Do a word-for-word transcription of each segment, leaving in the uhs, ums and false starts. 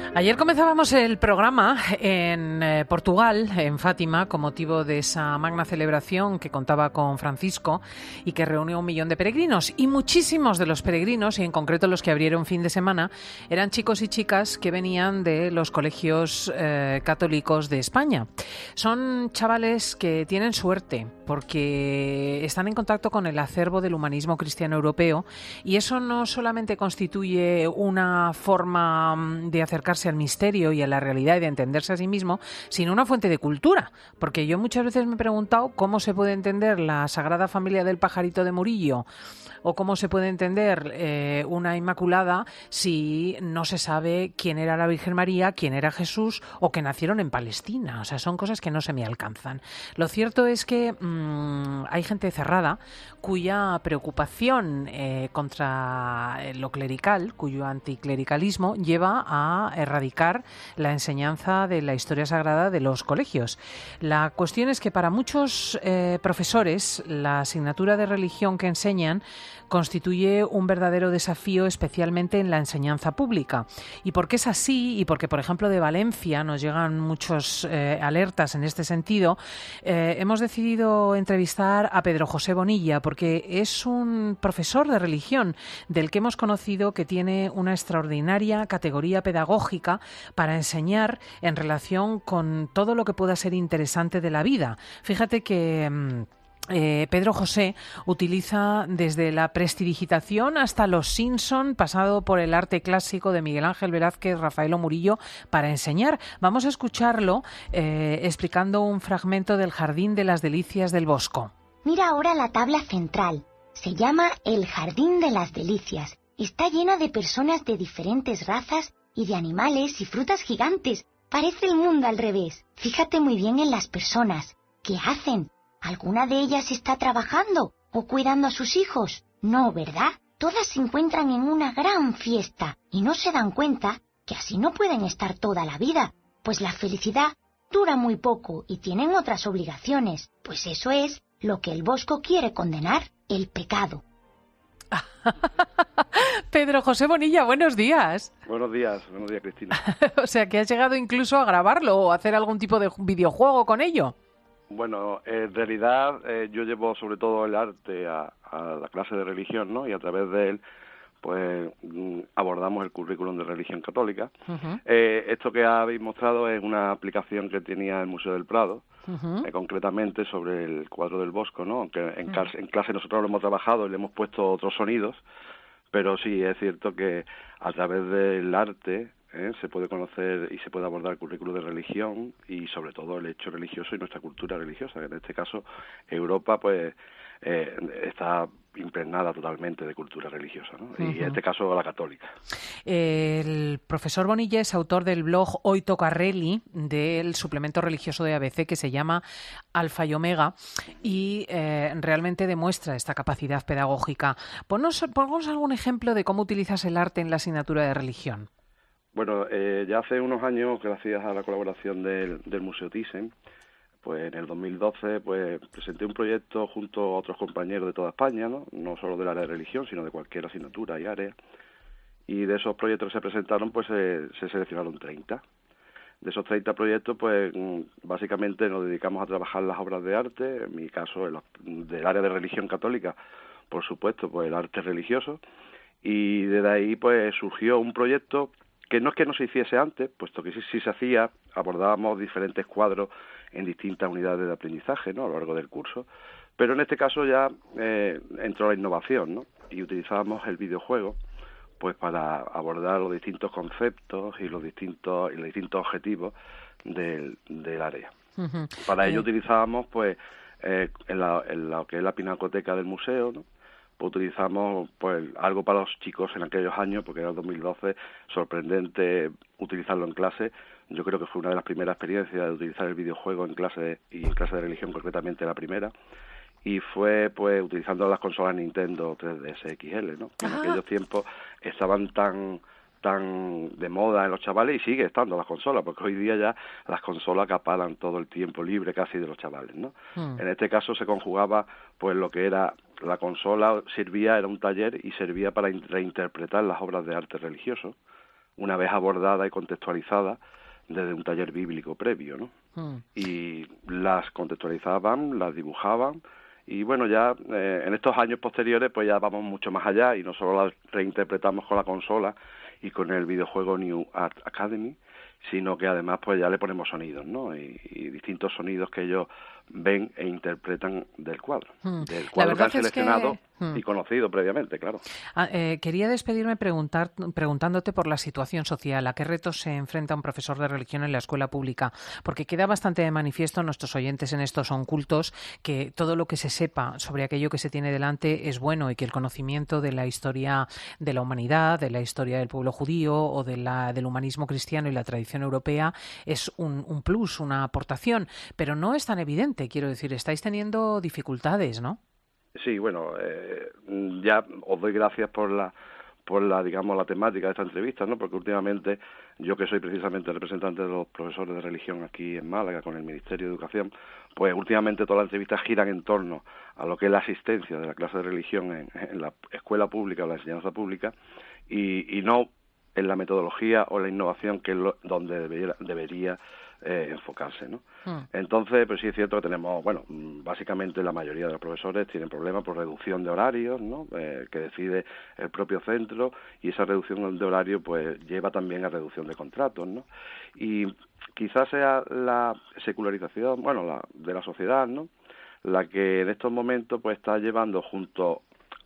Ayer comenzábamos el programa en eh, Portugal, en Fátima, con motivo de esa magna celebración que contaba con Francisco y que reunió a un millón de peregrinos. Y muchísimos de los peregrinos, y en concreto los que abrieron fin de semana, eran chicos y chicas que venían de los colegios eh, católicos de España. Son chavales que tienen suerte porque están en contacto con el acervo del humanismo cristiano europeo, y eso no solamente constituye una forma de acercarse al misterio y a la realidad y de entenderse a sí mismo, sino una fuente de cultura, porque yo muchas veces me he preguntado cómo se puede entender la Sagrada Familia del Pajarito de Murillo o cómo se puede entender eh, una Inmaculada si no se sabe quién era la Virgen María, quién era Jesús o que nacieron en Palestina. O sea, son cosas que no se me alcanzan. Lo cierto es que mmm, hay gente cerrada cuya preocupación eh, contra lo clerical, cuyo anticlericalismo lleva a erradicar la enseñanza de la historia sagrada de los colegios. La cuestión es que para muchos eh, profesores la asignatura de religión que enseñan constituye un verdadero desafío, especialmente en la enseñanza pública. ¿Y por qué es así? Y porque, por ejemplo, de Valencia nos llegan muchos eh, alertas en este sentido. Eh, hemos decidido entrevistar a Pedro José Bonilla, porque es un profesor de religión del que hemos conocido que tiene una extraordinaria categoría pedagógica para enseñar en relación con todo lo que pueda ser interesante de la vida. Fíjate que Eh, Pedro José utiliza desde la prestidigitación hasta los Simpson, pasado por el arte clásico de Miguel Ángel Velázquez, Rafael o Murillo, para enseñar. Vamos a escucharlo eh, explicando un fragmento del Jardín de las Delicias del Bosco. Mira ahora la tabla central. Se llama el Jardín de las Delicias. Está llena de personas de diferentes razas y de animales y frutas gigantes. Parece el mundo al revés. Fíjate muy bien en las personas. ¿Qué hacen? ¿Alguna de ellas está trabajando o cuidando a sus hijos? No, ¿verdad? Todas se encuentran en una gran fiesta y no se dan cuenta que así no pueden estar toda la vida, pues la felicidad dura muy poco y tienen otras obligaciones, pues eso es lo que el Bosco quiere condenar, el pecado. Pedro José Bonilla, buenos días. Buenos días, buenos días, Cristina. O sea, que has llegado incluso a grabarlo o hacer algún tipo de videojuego con ello. Bueno, en realidad eh, yo llevo sobre todo el arte a, a la clase de religión, ¿no? Y a través de él, pues abordamos el currículum de religión católica. Uh-huh. Eh, esto que habéis mostrado es una aplicación que tenía el Museo del Prado, uh-huh. eh, concretamente sobre el cuadro del Bosco, ¿no? Aunque en, uh-huh. clase, en clase nosotros lo hemos trabajado y le hemos puesto otros sonidos, pero sí es cierto que a través del arte ¿Eh? se puede conocer y se puede abordar el currículo de religión y sobre todo el hecho religioso y nuestra cultura religiosa. En este caso, Europa pues eh, está impregnada totalmente de cultura religiosa, ¿no? Uh-huh. Y en este caso la católica. El profesor Bonilla es autor del blog Hoy Toca Reli, del suplemento religioso de A B C que se llama Alfa y Omega, y eh, realmente demuestra esta capacidad pedagógica. Ponnos, ponnos algún ejemplo de cómo utilizas el arte en la asignatura de religión. Bueno, eh, ya hace unos años, gracias a la colaboración del, del Museo Thyssen, pues en el dos mil doce pues presenté un proyecto junto a otros compañeros de toda España, ¿no? No solo del área de religión, sino de cualquier asignatura y área. Y de esos proyectos que se presentaron, pues eh, se seleccionaron treinta. De esos treinta proyectos, pues básicamente nos dedicamos a trabajar las obras de arte, en mi caso el, del área de religión católica, por supuesto, pues el arte religioso. Y desde ahí pues surgió un proyecto que no es que no se hiciese antes, puesto que sí, sí se hacía, abordábamos diferentes cuadros en distintas unidades de aprendizaje, ¿no? A lo largo del curso, pero en este caso ya eh, entró la innovación, ¿no? Y utilizábamos el videojuego pues para abordar los distintos conceptos y los distintos y los distintos objetivos del, del área. Uh-huh. Para ello utilizábamos pues eh, en, la, en lo que es la pinacoteca del museo, ¿no? Pues utilizamos pues algo para los chicos en aquellos años, porque era el dos mil doce, sorprendente utilizarlo en clase. Yo creo que fue una de las primeras experiencias de utilizar el videojuego en clase, y en clase de religión concretamente la primera. Y fue pues utilizando las consolas Nintendo tres D S X L, ¿no? En aquellos tiempos estaban tan tan de moda en los chavales, y sigue estando las consolas, porque hoy día ya las consolas acaparan todo el tiempo libre casi de los chavales, ¿no? Mm. En este caso se conjugaba pues lo que era la consola, servía, era un taller y servía para reinterpretar las obras de arte religioso, una vez abordada y contextualizada desde un taller bíblico previo, ¿no? Mm. Y las contextualizaban, las dibujaban, y bueno, ya eh, en estos años posteriores pues ya vamos mucho más allá y no solo las reinterpretamos con la consola y con el videojuego New Art Academy, sino que además pues ya le ponemos sonidos, ¿no? Y, y distintos sonidos que ellos ven e interpretan del cuadro, Mm. del cuadro que han seleccionado que... mm. y conocido previamente, claro. Ah, eh, quería despedirme preguntar, preguntándote por la situación social, a qué retos se enfrenta un profesor de religión en la escuela pública, porque queda bastante de manifiesto, nuestros oyentes en estos son cultos, que todo lo que se sepa sobre aquello que se tiene delante es bueno y que el conocimiento de la historia de la humanidad, de la historia del pueblo judío o de la, del humanismo cristiano y la tradición europea es un, un plus, una aportación, pero no es tan evidente, quiero decir, estáis teniendo dificultades, ¿no? Sí, bueno, eh, ya os doy gracias por la, por la, digamos, la temática de esta entrevista, ¿no? Porque últimamente, yo que soy precisamente representante de los profesores de religión aquí en Málaga con el Ministerio de Educación, pues últimamente todas las entrevistas giran en torno a lo que es la asistencia de la clase de religión en, en la escuela pública o la enseñanza pública y, y no en la metodología o la innovación que es lo, donde debería, debería eh, enfocarse, ¿no? Mm. Entonces, pues sí es cierto que tenemos, bueno, básicamente la mayoría de los profesores tienen problemas por reducción de horarios, ¿no? Eh, que decide el propio centro y esa reducción de horario pues lleva también a reducción de contratos, ¿no? Y quizás sea la secularización, bueno, la, de la sociedad, ¿no? La que en estos momentos pues está llevando junto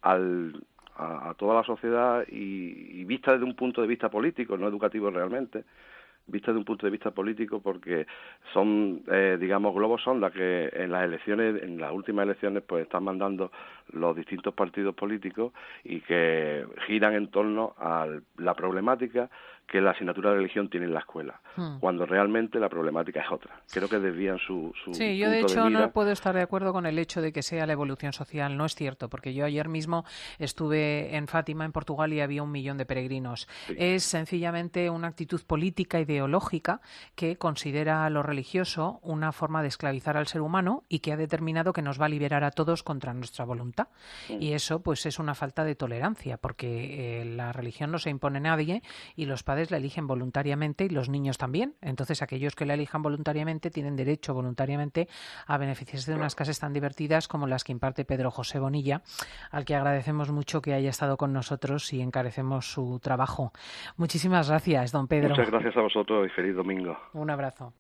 al a, a toda la sociedad y, y vista desde un punto de vista político, no educativo realmente, vista de un punto de vista político porque son, eh, digamos, globos sonda que en las elecciones, en las últimas elecciones, pues están mandando los distintos partidos políticos y que giran en torno a la problemática que la asignatura de religión tiene en la escuela, hmm. cuando realmente la problemática es otra. Creo que desvían su, su Sí, yo punto de hecho de mira. No puedo estar de acuerdo con el hecho de que sea la evolución social, no es cierto, porque yo ayer mismo estuve en Fátima, en Portugal, y había un millón de peregrinos. Sí. Es sencillamente una actitud política, ideológica, que considera a lo religioso una forma de esclavizar al ser humano y que ha determinado que nos va a liberar a todos contra nuestra voluntad. Hmm. Y eso pues es una falta de tolerancia, porque eh, la religión no se impone a nadie y los padres la eligen voluntariamente y los niños también. Entonces, aquellos que la elijan voluntariamente tienen derecho voluntariamente a beneficiarse de unas clases tan divertidas como las que imparte Pedro José Bonilla, al que agradecemos mucho que haya estado con nosotros y encarecemos su trabajo. Muchísimas gracias, don Pedro. Muchas gracias a vosotros y feliz domingo. Un abrazo.